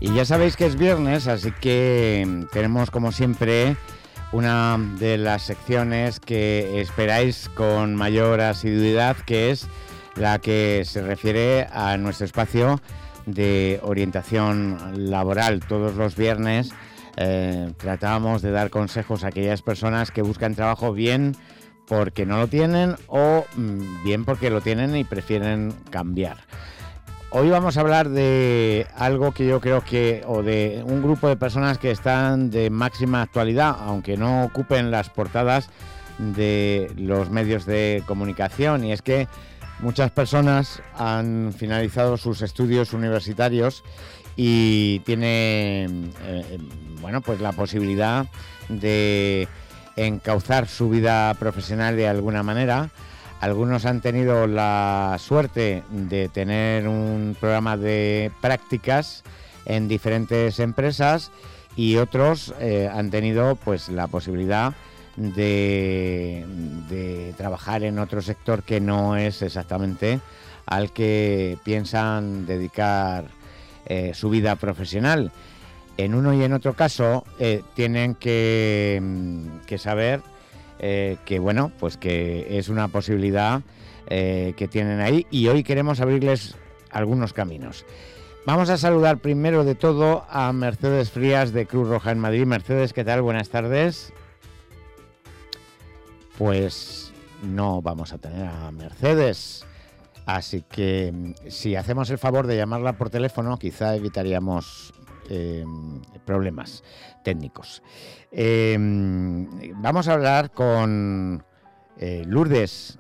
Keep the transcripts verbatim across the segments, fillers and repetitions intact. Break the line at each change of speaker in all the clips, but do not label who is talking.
Y ya sabéis que es viernes, así que tenemos como siempre una de las secciones que esperáis con mayor asiduidad, que es la que se refiere a nuestro espacio de orientación laboral. Todos los viernes eh, tratamos de dar consejos a aquellas personas que buscan trabajo, bien porque no lo tienen o bien porque lo tienen y prefieren cambiar. Hoy vamos a hablar de algo que yo creo que, o de un grupo de personas que están de máxima actualidad, aunque no ocupen las portadas de los medios de comunicación, y es que muchas personas han finalizado sus estudios universitarios y tienen, eh, bueno, pues la posibilidad de encauzar su vida profesional de alguna manera. Algunos han tenido la suerte de tener un programa de prácticas en diferentes empresas y otros eh, han tenido pues la posibilidad de, de trabajar en otro sector que no es exactamente al que piensan dedicar eh, su vida profesional. En uno y en otro caso eh, tienen que, que saber Eh, que bueno, pues que es una posibilidad eh, que tienen ahí, y hoy queremos abrirles algunos caminos. Vamos a saludar primero de todo a Mercedes Frías de Cruz Roja en Madrid. Mercedes, ¿qué tal? Buenas tardes. Pues no vamos a tener a Mercedes, así que si hacemos el favor de llamarla por teléfono, quizá evitaríamos Eh, problemas técnicos. Eh, vamos a hablar con eh, Lourdes,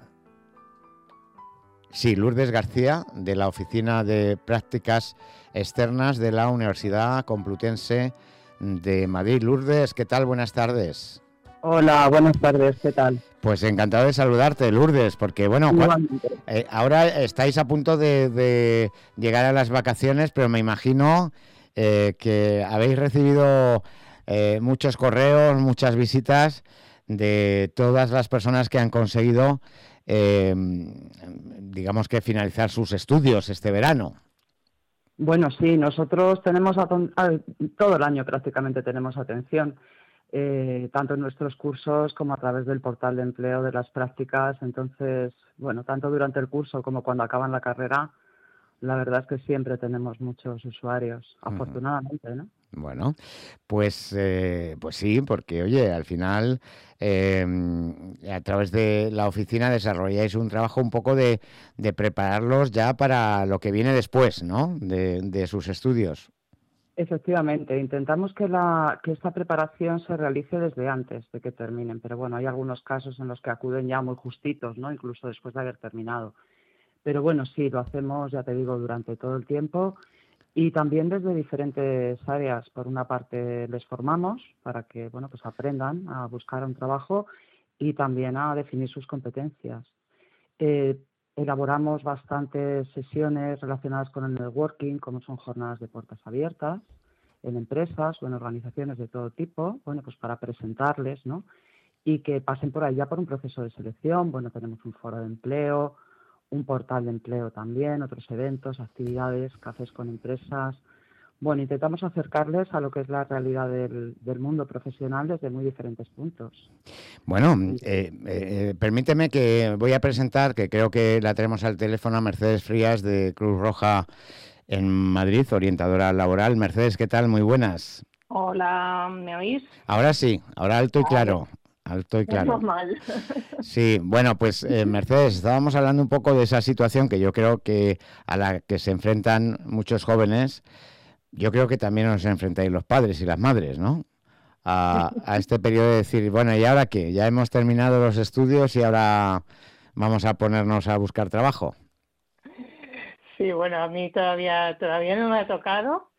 sí, Lourdes García, de la Oficina de Prácticas Externas de la Universidad Complutense de Madrid. Lourdes, ¿qué tal? Buenas tardes.
Hola, buenas tardes, ¿qué tal?
Pues encantado de saludarte, Lourdes, porque bueno, eh, ahora estáis a punto de, de llegar a las vacaciones, pero me imagino Eh, que habéis recibido eh, muchos correos, muchas visitas de todas las personas que han conseguido, eh, digamos que finalizar sus estudios este verano.
Bueno, sí, nosotros tenemos a, a, todo el año prácticamente tenemos atención, eh, tanto en nuestros cursos como a través del portal de empleo de las prácticas. Entonces, bueno, tanto durante el curso como cuando acaban la carrera, la verdad es que siempre tenemos muchos usuarios, afortunadamente, ¿no?
Bueno, pues, eh, pues sí, porque, oye, al final, eh, a través de la oficina desarrolláis un trabajo un poco de, de prepararlos ya para lo que viene después, ¿no?, de, de sus estudios.
Efectivamente, intentamos que, la, que esta preparación se realice desde antes de que terminen, pero bueno, hay algunos casos en los que acuden ya muy justitos, ¿no?, incluso después de haber terminado. Pero bueno, sí, lo hacemos, ya te digo, durante todo el tiempo y también desde diferentes áreas. Por una parte, les formamos para que, bueno, pues aprendan a buscar un trabajo y también a definir sus competencias. Eh, elaboramos bastantes sesiones relacionadas con el networking, como son jornadas de puertas abiertas en empresas o en organizaciones de todo tipo, bueno, pues para presentarles, ¿no?, y que pasen por ahí ya por un proceso de selección. Bueno, tenemos un foro de empleo, un portal de empleo también, otros eventos, actividades, cafés con empresas. Bueno, intentamos acercarles a lo que es la realidad del, del mundo profesional desde muy diferentes puntos.
Bueno, eh, eh, permíteme que voy a presentar, que creo que la tenemos al teléfono, a Mercedes Frías de Cruz Roja en Madrid, orientadora laboral. Mercedes, ¿qué tal? Muy buenas.
Hola, ¿me oís?
Ahora sí, ahora alto y claro. Alto y claro.
Normal.
Sí, bueno, pues eh, Mercedes, estábamos hablando un poco de esa situación que yo creo que a la que se enfrentan muchos jóvenes. Yo creo que también nos enfrentáis los padres y las madres, ¿no? A, a este periodo de decir, bueno, ¿y ahora qué? Ya hemos terminado los estudios y ahora vamos a ponernos a buscar trabajo.
Sí, bueno, a mí todavía todavía no me ha tocado,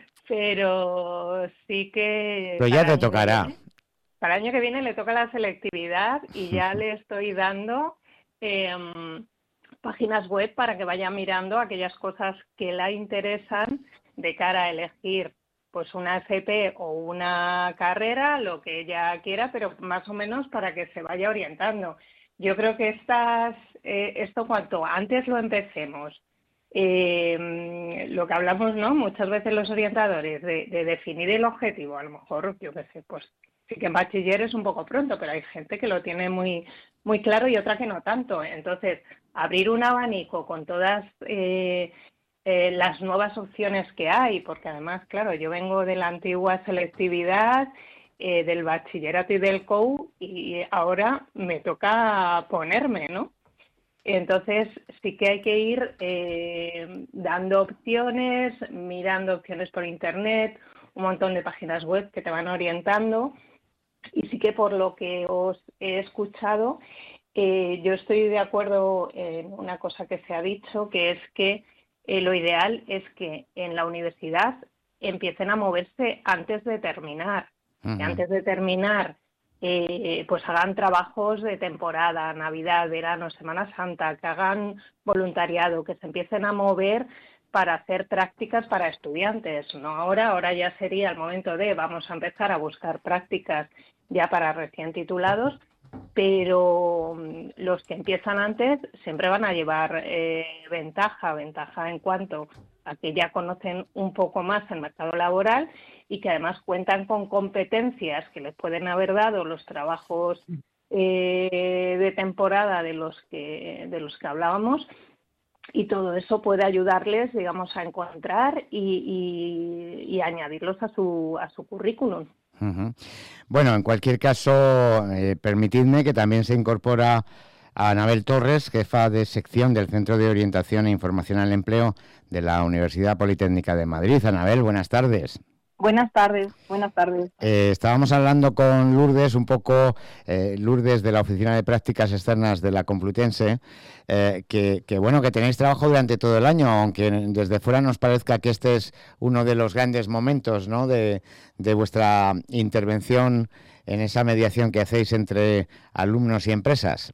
pero sí que...
Pero ya te tocará.
Viene, para el año que viene le toca la selectividad y ya le estoy dando eh, páginas web para que vaya mirando aquellas cosas que la interesan de cara a elegir pues una F P o una carrera, lo que ella quiera, pero más o menos para que se vaya orientando. Yo creo que estas, eh, esto cuanto antes lo empecemos, eh, lo que hablamos, ¿no? Muchas veces los orientadores de, de definir el objetivo, a lo mejor, yo qué sé, pues sí que en bachiller es un poco pronto, pero hay gente que lo tiene muy, muy claro y otra que no tanto. Entonces, abrir un abanico con todas eh, eh, las nuevas opciones que hay, porque además, claro, yo vengo de la antigua selectividad, eh, del bachillerato y del C O U, y ahora me toca ponerme, ¿no? Entonces sí que hay que ir eh, dando opciones, mirando opciones por internet, un montón de páginas web que te van orientando, y sí que por lo que os he escuchado, eh, yo estoy de acuerdo en una cosa que se ha dicho, que es que eh, lo ideal es que en la universidad empiecen a moverse antes de terminar, que
Ujú.
antes de terminar eh, pues hagan trabajos de temporada, Navidad, verano, Semana Santa, que hagan voluntariado, que se empiecen a mover para hacer prácticas para estudiantes. No ahora, ahora ya sería el momento de vamos a empezar a buscar prácticas ya para recién titulados, pero mm, los que empiezan antes siempre van a llevar eh, ventaja, ventaja en cuanto a que ya conocen un poco más el mercado laboral y que además cuentan con competencias que les pueden haber dado los trabajos eh, de temporada de los que de los que hablábamos, y todo eso puede ayudarles, digamos, a encontrar y, y, y añadirlos a su a su currículum.
Ujú. Bueno, en cualquier caso, eh, permitidme que también se incorpora a Anabel Torres, jefa de sección del Centro de Orientación e Información al Empleo de la Universidad Politécnica de Madrid. Anabel, buenas tardes.
Buenas tardes, buenas tardes.
Eh, estábamos hablando con Lourdes, un poco, eh, Lourdes de la Oficina de Prácticas Externas de la Complutense, eh, que, que bueno, que tenéis trabajo durante todo el año, aunque desde fuera nos parezca que este es uno de los grandes momentos, ¿no?, de, de vuestra intervención en esa mediación que hacéis entre alumnos y empresas.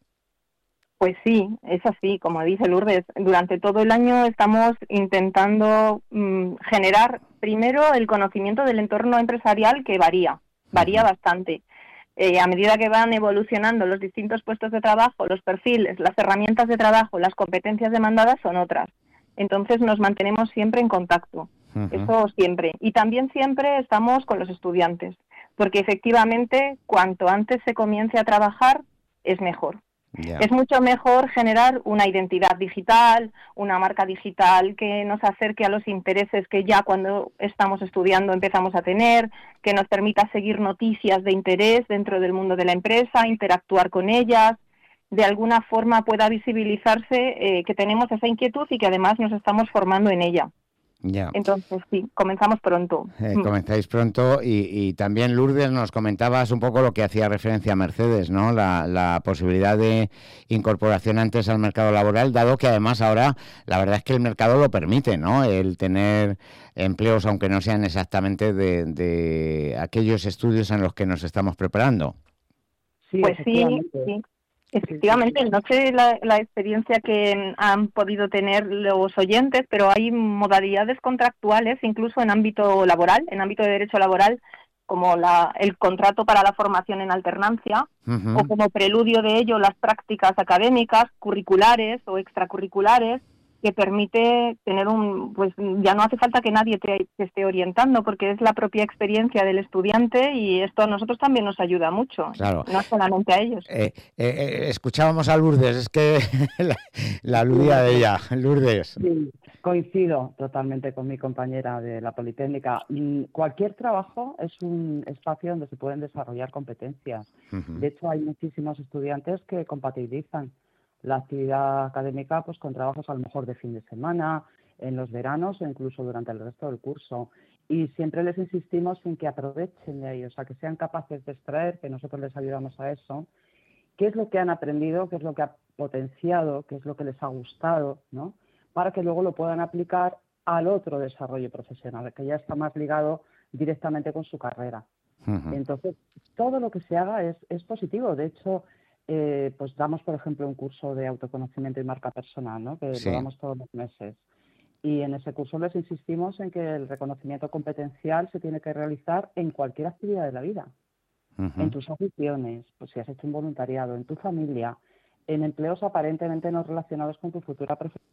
Pues sí, es así, como dice Lourdes, durante todo el año estamos intentando mmm, generar primero el conocimiento del entorno empresarial, que varía, varía uh-huh. bastante. Eh, a medida que van evolucionando los distintos puestos de trabajo, los perfiles, las herramientas de trabajo, las competencias demandadas son otras. Entonces nos mantenemos siempre en contacto, uh-huh. eso siempre. Y también siempre estamos con los estudiantes, porque efectivamente cuanto antes se comience a trabajar es mejor. Yeah. Es mucho mejor generar una identidad digital, una marca digital que nos acerque a los intereses que ya cuando estamos estudiando empezamos a tener, que nos permita seguir noticias de interés dentro del mundo de la empresa, interactuar con ellas, de alguna forma pueda visibilizarse eh, que tenemos esa inquietud y que además nos estamos formando en ella.
Yeah.
Entonces, sí, comenzamos pronto.
Eh, comenzáis pronto y, y también, Lourdes, nos comentabas un poco lo que hacía referencia a Mercedes, ¿no? La, la posibilidad de incorporación antes al mercado laboral, dado que además ahora la verdad es que el mercado lo permite, ¿no? El tener empleos, aunque no sean exactamente de, de aquellos estudios en los que nos estamos preparando.
Sí, pues sí, sí. Efectivamente, no sé la, la experiencia que han podido tener los oyentes, pero hay modalidades contractuales, incluso en ámbito laboral, en ámbito de derecho laboral, como la, el contrato para la formación en alternancia, uh-huh. o como preludio de ello las prácticas académicas, curriculares o extracurriculares, que permite tener un, pues ya no hace falta que nadie te, te esté orientando, porque es la propia experiencia del estudiante y esto a nosotros también nos ayuda mucho,
claro.
no solamente a ellos.
Eh, eh, eh, escuchábamos a Lourdes, es que la, la aludía de ella, Lourdes.
Sí, coincido totalmente con mi compañera de la Politécnica. Cualquier trabajo es un espacio donde se pueden desarrollar competencias. Uh-huh. De hecho, hay muchísimos estudiantes que compatibilizan la actividad académica pues con trabajos a lo mejor de fin de semana, en los veranos o incluso durante el resto del curso. Y siempre les insistimos en que aprovechen de ello, o sea, que sean capaces de extraer, que nosotros les ayudamos a eso, qué es lo que han aprendido, qué es lo que ha potenciado, qué es lo que les ha gustado, ¿no? Para que luego lo puedan aplicar al otro desarrollo profesional, que ya está más ligado directamente con su carrera. Uh-huh. Entonces, todo lo que se haga es, es positivo. De hecho, Eh, pues damos, por ejemplo, un curso de autoconocimiento y marca personal, ¿no? Que sí. lo damos todos los meses. Y en ese curso les insistimos en que el reconocimiento competencial se tiene que realizar en cualquier actividad de la vida. Uh-huh. En tus aficiones, pues si has hecho un voluntariado, en tu familia, en empleos aparentemente no relacionados con tu futura profesión.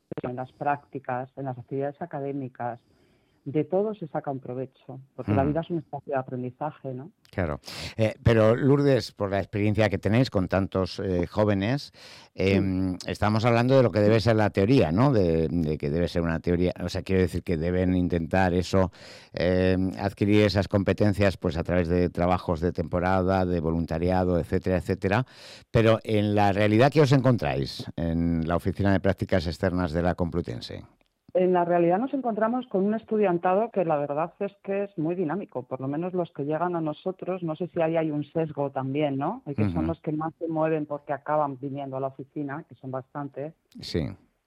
en las prácticas, en las actividades académicas, de todo se saca un provecho, porque mm. la vida es un espacio de aprendizaje, ¿no?
Claro. Eh, pero Lourdes, por la experiencia que tenéis con tantos eh, jóvenes, eh, sí. estamos hablando de lo que debe ser la teoría, ¿no? De, de que debe ser una teoría, o sea, quiero decir que deben intentar eso, eh, adquirir esas competencias, pues a través de trabajos de temporada, de voluntariado, etcétera, etcétera. Pero en la realidad, ¿qué os encontráis en la Oficina de Prácticas Externas de la Complutense?
En la realidad nos encontramos con un estudiantado que la verdad es que es muy dinámico, por lo menos los que llegan a nosotros, no sé si ahí hay un sesgo también, ¿no? Y que uh-huh. son los que más se mueven porque acaban viniendo a la oficina, que son bastantes.
Sí.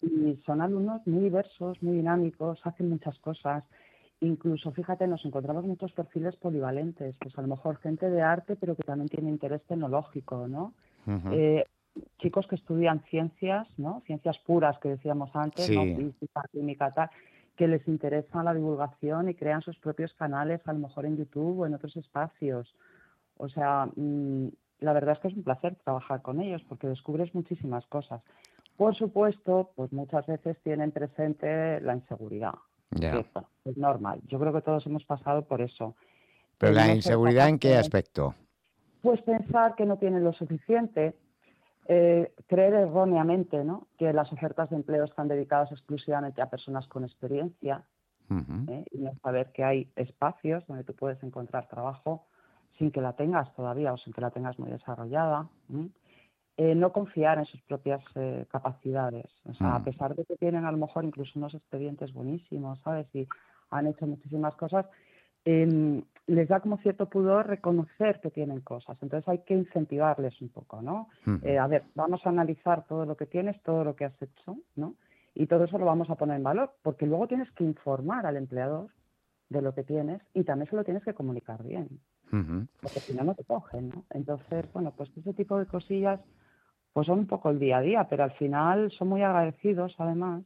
Y son alumnos muy diversos, muy dinámicos, hacen muchas cosas. Incluso, fíjate, nos encontramos muchos perfiles polivalentes, pues a lo mejor gente de arte, pero que también tiene interés tecnológico, ¿no? Uh-huh. Eh, chicos que estudian ciencias, ¿no? Ciencias puras que decíamos antes,
sí.
¿no? Física, química, tal, que les interesa la divulgación y crean sus propios canales, a lo mejor en YouTube o en otros espacios. O sea, mmm, la verdad es que es un placer trabajar con ellos porque descubres muchísimas cosas. Por supuesto, pues muchas veces tienen presente la inseguridad.
Yeah.
Que, bueno, es normal. Yo creo que todos hemos pasado por eso.
¿Pero la inseguridad en qué aspecto?
Pues pensar que no tienen lo suficiente. Eh, creer erróneamente, ¿no?, que las ofertas de empleo están dedicadas exclusivamente a personas con experiencia, uh-huh. ¿eh? y no saber que hay espacios donde tú puedes encontrar trabajo sin que la tengas todavía o sin que la tengas muy desarrollada. ¿eh? Eh, no confiar en sus propias eh, capacidades, o sea, uh-huh. a pesar de que tienen a lo mejor incluso unos expedientes buenísimos, ¿sabes? Y han hecho muchísimas cosas, eh, les da como cierto pudor reconocer que tienen cosas. Entonces hay que incentivarles un poco, ¿no? Uh-huh. Eh, a ver, vamos a analizar todo lo que tienes, todo lo que has hecho, ¿no? Y todo eso lo vamos a poner en valor, porque luego tienes que informar al empleador de lo que tienes y también se lo tienes que comunicar bien, uh-huh. porque si no, no te cogen, ¿no? Entonces, bueno, pues ese tipo de cosillas pues son un poco el día a día, pero al final son muy agradecidos, además,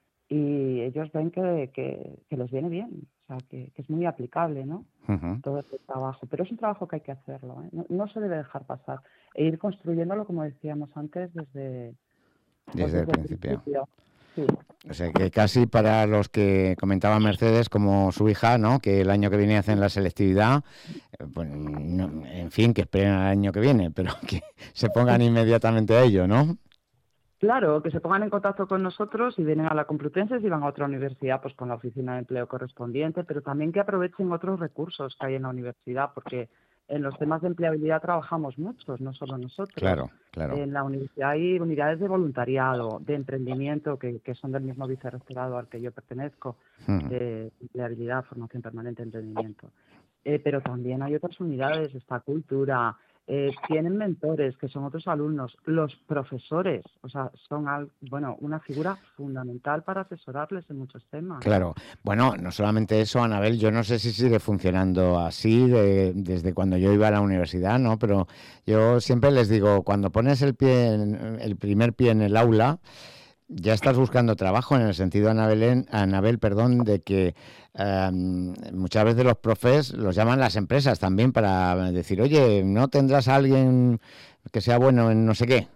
y ellos ven que, que, que les viene bien. O sea, que, que es muy aplicable, ¿no? Uh-huh. Todo este trabajo. Pero es un trabajo que hay que hacerlo, ¿eh? No, no se debe dejar pasar. E ir construyéndolo, como decíamos antes, desde,
desde, pues desde el principio. El principio.
Sí.
O sea, que casi para los que comentaba Mercedes, como su hija, ¿no?, que el año que viene hacen la selectividad, pues, no, en fin, que esperen al año que viene, pero que se pongan inmediatamente a ello, ¿no?
Claro, que se pongan en contacto con nosotros y vienen a la Complutense, si van a otra universidad, pues con la oficina de empleo correspondiente, pero también que aprovechen otros recursos que hay en la universidad, porque en los temas de empleabilidad trabajamos muchos, no solo nosotros.
Claro, claro.
En la universidad hay unidades de voluntariado, de emprendimiento, que, que son del mismo vicerrectorado al que yo pertenezco, uh-huh. de empleabilidad, formación permanente, emprendimiento. Eh, pero también hay otras unidades, esta cultura. Eh, tienen mentores, que son otros alumnos, los profesores, o sea, son al, bueno, una figura fundamental para asesorarles en muchos temas.
Claro, bueno, no solamente eso, Anabel, yo no sé si sigue funcionando así de, desde cuando yo iba a la universidad, ¿no? Pero yo siempre les digo, cuando pones el pie, en, el primer pie en el aula, ya estás buscando trabajo, en el sentido, Anabel, Anabel perdón, de que eh, muchas veces los profes los llaman las empresas también para decir, oye, ¿no tendrás a alguien que sea bueno en no sé qué?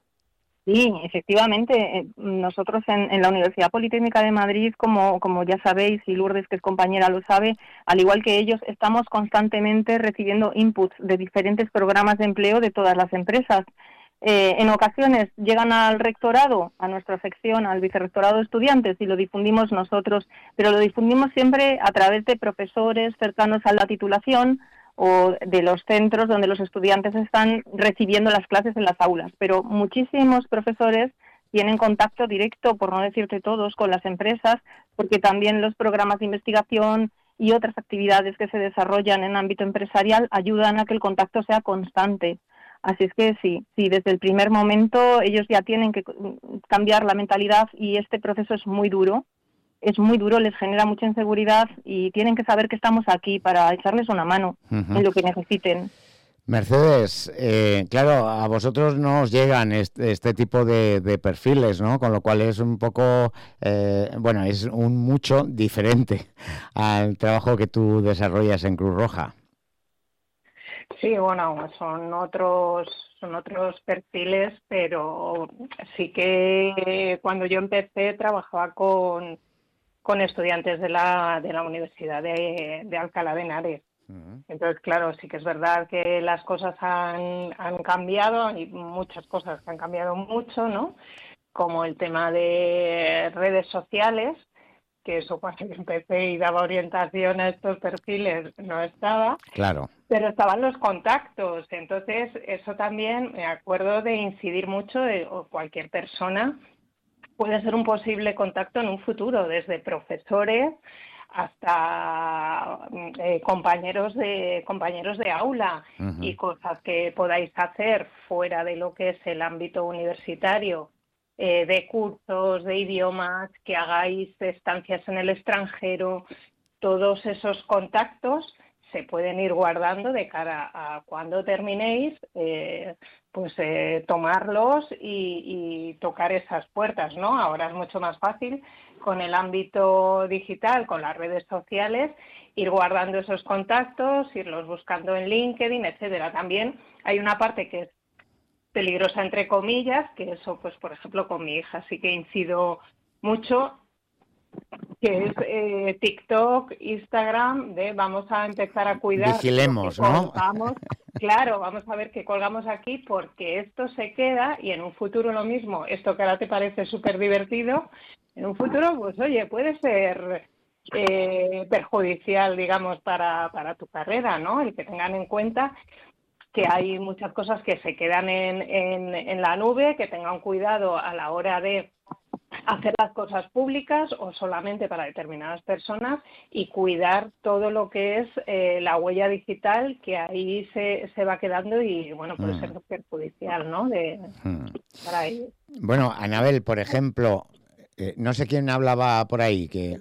Sí, efectivamente. Nosotros en, en la Universidad Politécnica de Madrid, como, como ya sabéis, y Lourdes, que es compañera, lo sabe, al igual que ellos, estamos constantemente recibiendo inputs de diferentes programas de empleo de todas las empresas. Eh, en ocasiones llegan al rectorado, a nuestra sección, al vicerrectorado de estudiantes, y lo difundimos nosotros, pero lo difundimos siempre a través de profesores cercanos a la titulación o de los centros donde los estudiantes están recibiendo las clases en las aulas. Pero muchísimos profesores tienen contacto directo, por no decirte todos, con las empresas, porque también los programas de investigación y otras actividades que se desarrollan en ámbito empresarial ayudan a que el contacto sea constante. Así es que sí, sí, desde el primer momento ellos ya tienen que cambiar la mentalidad y este proceso es muy duro, es muy duro, les genera mucha inseguridad y tienen que saber que estamos aquí para echarles una mano uh-huh. en lo que necesiten.
Mercedes, eh, claro, a vosotros no os llegan este, este tipo de, de perfiles, ¿no? Con lo cual es un poco, eh, bueno, es un mucho diferente al trabajo que tú desarrollas en Cruz Roja.
Sí, bueno, son otros, son otros perfiles, pero sí que cuando yo empecé trabajaba con, con estudiantes de la, de la Universidad de, de Alcalá de Henares. Uh-huh. Entonces, claro, sí que es verdad que las cosas han, han cambiado, hay muchas cosas que han cambiado mucho, ¿no? Como el tema de redes sociales, que eso cuando yo empecé y daba orientación a estos perfiles no estaba.
Claro.
Pero estaban los contactos, entonces eso también me acuerdo de incidir mucho, de, o cualquier persona puede ser un posible contacto en un futuro, desde profesores hasta eh, compañeros de compañeros de aula, uh-huh. y cosas que podáis hacer fuera de lo que es el ámbito universitario, eh, de cursos, de idiomas, que hagáis estancias en el extranjero, todos esos contactos se pueden ir guardando de cara a cuando terminéis, eh, pues eh, tomarlos y, y tocar esas puertas, ¿no? Ahora es mucho más fácil con el ámbito digital, con las redes sociales, ir guardando esos contactos, irlos buscando en LinkedIn, etcétera. También hay una parte que es peligrosa, entre comillas, que eso, pues por ejemplo, con mi hija sí que incido mucho, que es eh, TikTok, Instagram, de vamos a empezar a cuidar.
Vigilemos, ¿no?
Colgamos. Claro, vamos a ver qué colgamos aquí, porque esto se queda y en un futuro lo mismo, esto que ahora te parece súper divertido, en un futuro, pues oye, puede ser eh, perjudicial, digamos, para, para tu carrera, ¿no? El que tengan en cuenta que hay muchas cosas que se quedan en, en, en la nube, que tengan cuidado a la hora de hacer las cosas públicas o solamente para determinadas personas, y cuidar todo lo que es eh, la huella digital, que ahí se, se va quedando y, bueno, puede mm. ser perjudicial, ¿no? De, mm. para ellos.
Bueno, Anabel, por ejemplo, eh, no sé quién hablaba por ahí, que...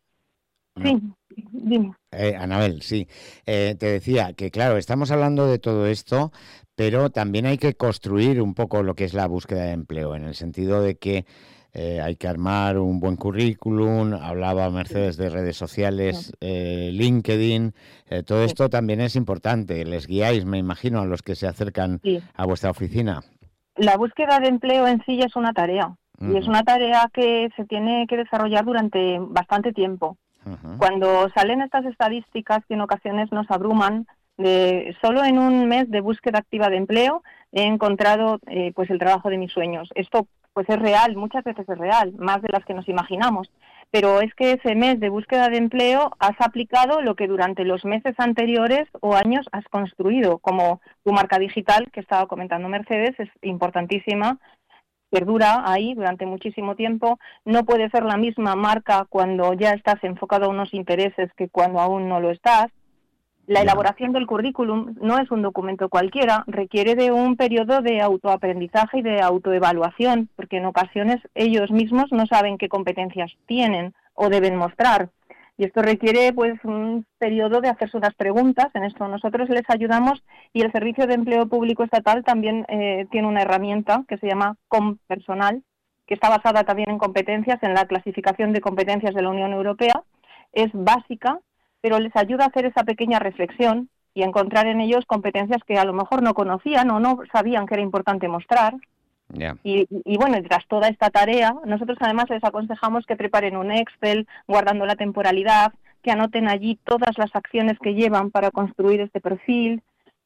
No. Sí, dime.
Eh, Anabel, sí. Eh, te decía que, claro, estamos hablando de todo esto, pero también hay que construir un poco lo que es la búsqueda de empleo, en el sentido de que Eh, hay que armar un buen currículum. Hablaba Mercedes de redes sociales, eh, LinkedIn, eh, todo esto sí. También es importante. Les guiáis, me imagino, a los que se acercan sí. a vuestra oficina.
La búsqueda de empleo en sí ya es una tarea, uh-huh. y es una tarea que se tiene que desarrollar durante bastante tiempo. Uh-huh. Cuando salen estas estadísticas que en ocasiones nos abruman, de solo en un mes de búsqueda activa de empleo he encontrado eh, pues el trabajo de mis sueños. Esto pues es real, muchas veces es real, más de las que nos imaginamos, pero es que ese mes de búsqueda de empleo has aplicado lo que durante los meses anteriores o años has construido, como tu marca digital, que estaba comentando Mercedes, es importantísima, perdura ahí durante muchísimo tiempo. No puede ser la misma marca cuando ya estás enfocado a unos intereses que cuando aún no lo estás. La elaboración del currículum no es un documento cualquiera, requiere de un periodo de autoaprendizaje y de autoevaluación, porque en ocasiones ellos mismos no saben qué competencias tienen o deben mostrar. Y esto requiere pues un periodo de hacerse unas preguntas. En esto nosotros les ayudamos, y el Servicio de Empleo Público Estatal también eh, tiene una herramienta que se llama ComPersonal, que está basada también en competencias, en la clasificación de competencias de la Unión Europea. Es básica, pero les ayuda a hacer esa pequeña reflexión y encontrar en ellos competencias que a lo mejor no conocían o no sabían que era importante mostrar. Yeah. Y, y bueno, tras toda esta tarea, nosotros además les aconsejamos que preparen un Excel guardando la temporalidad, que anoten allí todas las acciones que llevan para construir este perfil.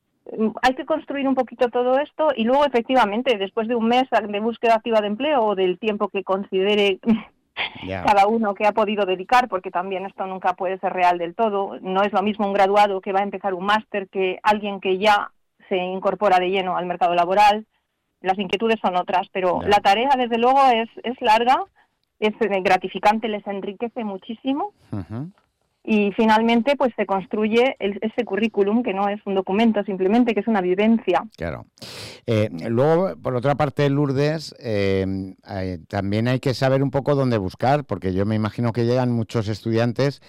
Hay que construir un poquito todo esto y luego, efectivamente, después de un mes de búsqueda activa de empleo o del tiempo que considere Yeah. cada uno que ha podido dedicar, porque también esto nunca puede ser real del todo. No es lo mismo un graduado que va a empezar un máster que alguien que ya se incorpora de lleno al mercado laboral. Las inquietudes son otras, pero yeah. la tarea, desde luego, es, es larga, es gratificante, les enriquece muchísimo. Uh-huh. Y finalmente pues se construye el, ese currículum, que no es un documento simplemente, que es una vivencia.
Claro. Eh, luego, por otra parte, Lourdes, eh, eh, también hay que saber un poco dónde buscar, porque yo me imagino que llegan muchos estudiantes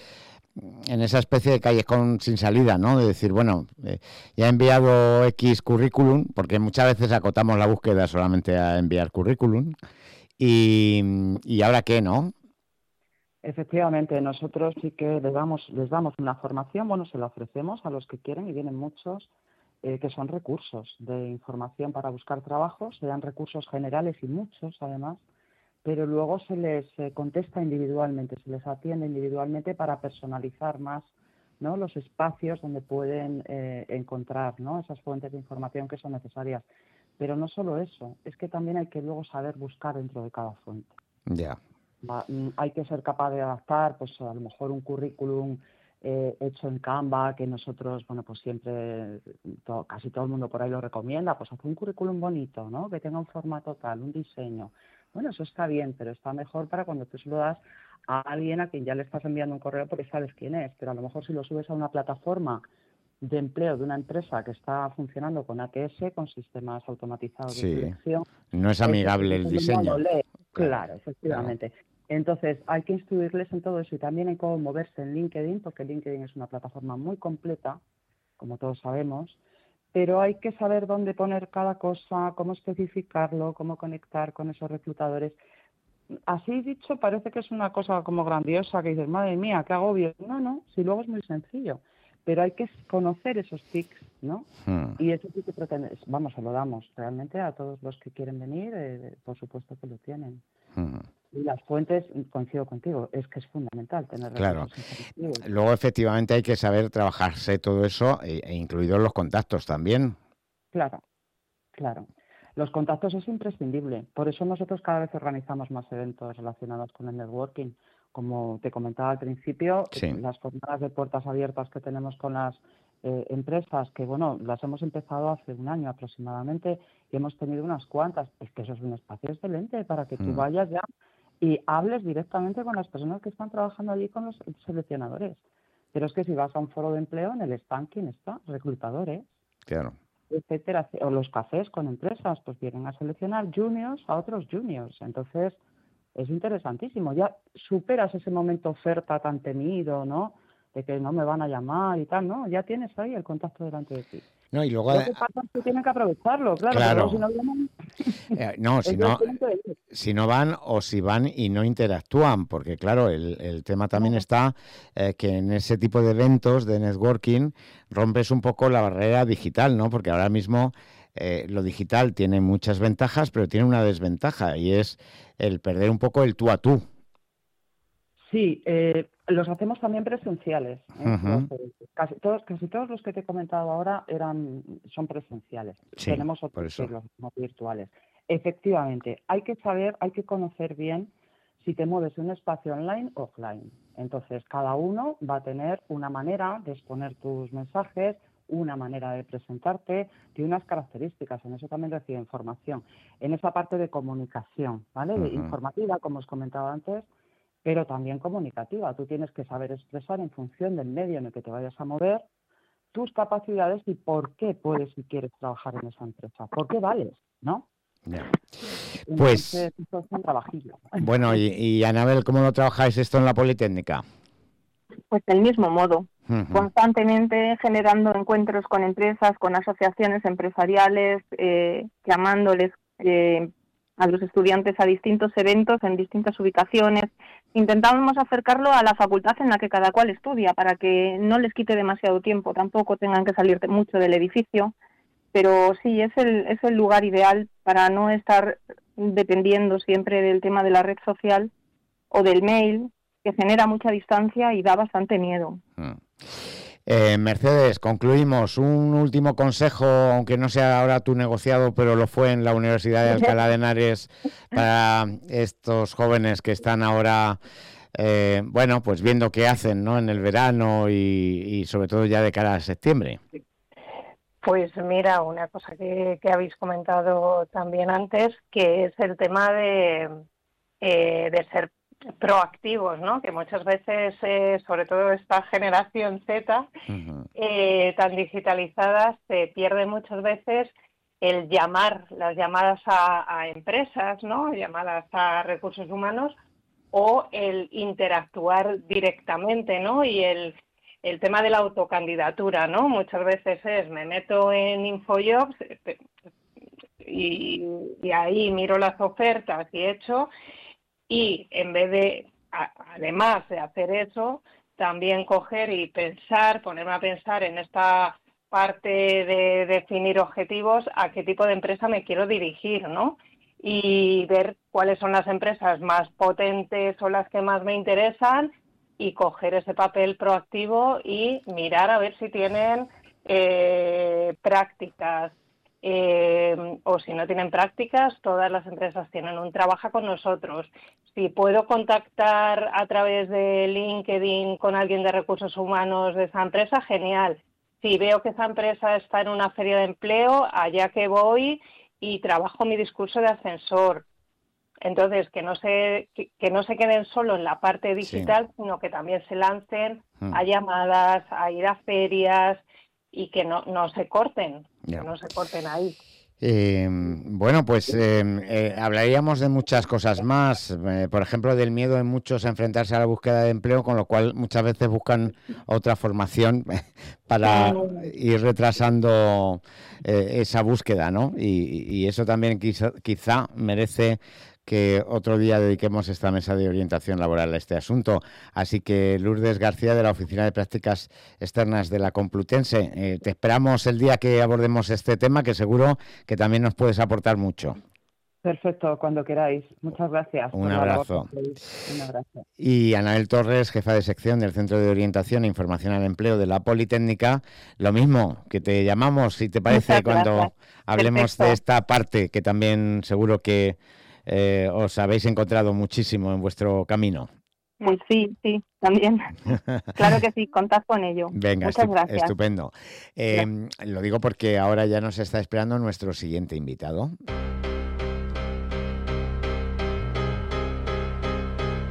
en esa especie de callejón sin salida, ¿no? De decir, bueno, eh, ya he enviado X currículum, porque muchas veces acotamos la búsqueda solamente a enviar currículum, y, y ¿ahora qué, no?
Efectivamente, nosotros sí que les damos, les damos una formación, bueno, se la ofrecemos a los que quieren y vienen muchos, eh, que son recursos de información para buscar trabajo, se dan recursos generales y muchos además, pero luego se les eh, contesta individualmente, se les atiende individualmente para personalizar más, ¿no?, los espacios donde pueden eh, encontrar, ¿no?, esas fuentes de información que son necesarias. Pero no solo eso, es que también hay que luego saber buscar dentro de cada fuente.
Ya. Yeah.
Va, hay que ser capaz de adaptar, pues a lo mejor un currículum eh, hecho en Canva, que nosotros, bueno, pues siempre, to, casi todo el mundo por ahí lo recomienda, pues hacer un currículum bonito, ¿no?, que tenga un formato tal, un diseño. Bueno, eso está bien, pero está mejor para cuando tú se lo das a alguien a quien ya le estás enviando un correo porque sabes quién es, pero a lo mejor si lo subes a una plataforma de empleo de una empresa que está funcionando con A T S, con sistemas automatizados
sí.
de selección,
no es amigable el diseño.
No claro, claro, efectivamente. Claro. Entonces, hay que instruirles en todo eso y también en cómo moverse en LinkedIn, porque LinkedIn es una plataforma muy completa, como todos sabemos, pero hay que saber dónde poner cada cosa, cómo especificarlo, cómo conectar con esos reclutadores. Así dicho, parece que es una cosa como grandiosa, que dices, madre mía, qué agobio. No, no, si luego es muy sencillo. Pero hay que conocer esos tics, ¿no? Hmm. Y eso sí que pretende, vamos, se lo damos realmente a todos los que quieren venir, eh, por supuesto que lo tienen. Hmm. Y las fuentes, coincido contigo, es que es fundamental tener
claro. Luego, efectivamente, hay que saber trabajarse todo eso, e, e incluidos los contactos también.
Claro, claro. Los contactos es imprescindible. Por eso nosotros cada vez organizamos más eventos relacionados con el networking. Como te comentaba al principio, sí. las jornadas de puertas abiertas que tenemos con las eh, empresas, que bueno, las hemos empezado hace un año aproximadamente y hemos tenido unas cuantas. Es que eso es un espacio excelente para que tú mm. vayas ya y hables directamente con las personas que están trabajando allí con los seleccionadores. Pero es que si vas a un foro de empleo, en el stand, ¿quién está? Reclutadores.
Claro.
Etcétera. O los cafés con empresas, pues vienen a seleccionar juniors a otros juniors. Entonces, es interesantísimo. Ya superas ese momento oferta tan temido, ¿no? De que no me van a llamar y tal, ¿no? Ya tienes ahí el contacto delante de ti.
No, y luego...
Lo que pasa es que tienen que aprovecharlo, claro.
Claro.
Pero si no vienen...
eh, no, si no, si no van o si van y no interactúan, porque claro, el, el tema también está eh, que en ese tipo de eventos de networking rompes un poco la barrera digital, ¿no? Porque ahora mismo eh, lo digital tiene muchas ventajas, pero tiene una desventaja y es el perder un poco el tú a tú.
Sí, eh, los hacemos también presenciales. ¿eh?
Uh-huh.
Casi todos, casi todos los que te he comentado ahora eran, son presenciales.
Sí,
Tenemos otros que los hacemos virtuales. Efectivamente, hay que saber, hay que conocer bien si te mueves en un espacio online o offline. Entonces, cada uno va a tener una manera de exponer tus mensajes, una manera de presentarte, tiene unas características, en eso también recibe información. En esa parte de comunicación, ¿vale? Uh-huh. Informativa, como os comentaba antes, pero también comunicativa. Tú tienes que saber expresar en función del medio en el que te vayas a mover tus capacidades y por qué puedes y quieres trabajar en esa empresa, por qué vales, ¿no?
Yeah. Pues,
Entonces, esto es un trabajillo.
Bueno, y, y Anabel, ¿cómo lo trabajáis esto en la Politécnica?
Pues del mismo modo, uh-huh. constantemente generando encuentros con empresas, con asociaciones empresariales, eh, llamándoles eh, a los estudiantes a distintos eventos en distintas ubicaciones. Intentamos acercarlo a la facultad en la que cada cual estudia para que no les quite demasiado tiempo, tampoco tengan que salir mucho del edificio, pero sí, es el, es el lugar ideal para no estar dependiendo siempre del tema de la red social o del mail, que genera mucha distancia y da bastante miedo.
Mm. Eh, Mercedes, concluimos. Un último consejo, aunque no sea ahora tu negociado, pero lo fue en la Universidad de Alcalá de Henares, para estos jóvenes que están ahora, eh, bueno, pues viendo qué hacen, ¿no?, en el verano y, y sobre todo ya de cara a septiembre.
Pues mira, una cosa que, que habéis comentado también antes, que es el tema de, eh, de ser proactivos, ¿no? Que muchas veces, eh, sobre todo esta generación Z, uh-huh. eh, tan digitalizada, se pierde muchas veces el llamar, las llamadas a, a empresas, ¿no? Llamadas a recursos humanos, o el interactuar directamente, ¿no? Y el, el tema de la autocandidatura, ¿no? Muchas veces es, me meto en InfoJobs y, y ahí miro las ofertas y hecho. Y en vez de, además de hacer eso, también coger y pensar, ponerme a pensar en esta parte de definir objetivos, a qué tipo de empresa me quiero dirigir, ¿no? Y ver cuáles son las empresas más potentes o las que más me interesan y coger ese papel proactivo y mirar a ver si tienen eh, prácticas. Eh, o si no tienen prácticas, todas las empresas tienen un trabaja con nosotros. Si puedo contactar a través de LinkedIn con alguien de recursos humanos de esa empresa, genial. Si veo que esa empresa está en una feria de empleo, allá que voy y trabajo mi discurso de ascensor. Entonces, que no se que, que no se queden solo en la parte digital, sí, sino que también se lancen mm. a llamadas, a ir a ferias y que no, no se corten, yeah. que no se corten ahí.
Eh, bueno, pues eh, eh, hablaríamos de muchas cosas más, eh, por ejemplo, del miedo de muchos a enfrentarse a la búsqueda de empleo, con lo cual muchas veces buscan otra formación para ir retrasando eh, esa búsqueda, ¿no? Y, y eso también quizá, quizá merece que otro día dediquemos esta mesa de orientación laboral a este asunto. Así que Lourdes García, de la Oficina de Prácticas Externas de la Complutense, eh, te esperamos el día que abordemos este tema, que seguro que también nos puedes aportar mucho.
Perfecto, cuando queráis. Muchas gracias.
Un abrazo.
Un abrazo.
Y Anabel Torres, jefa de sección del Centro de Orientación e Información al Empleo de la Politécnica, lo mismo, que te llamamos, si te parece, Muchas cuando gracias. hablemos Perfecto. de esta parte, que también seguro que Eh, os habéis encontrado muchísimo en vuestro camino.
Pues sí, sí, también. Claro que sí, contad con ello.
Venga,
Muchas
estu-
gracias.
Estupendo. Eh, lo digo porque ahora ya nos está esperando nuestro siguiente invitado.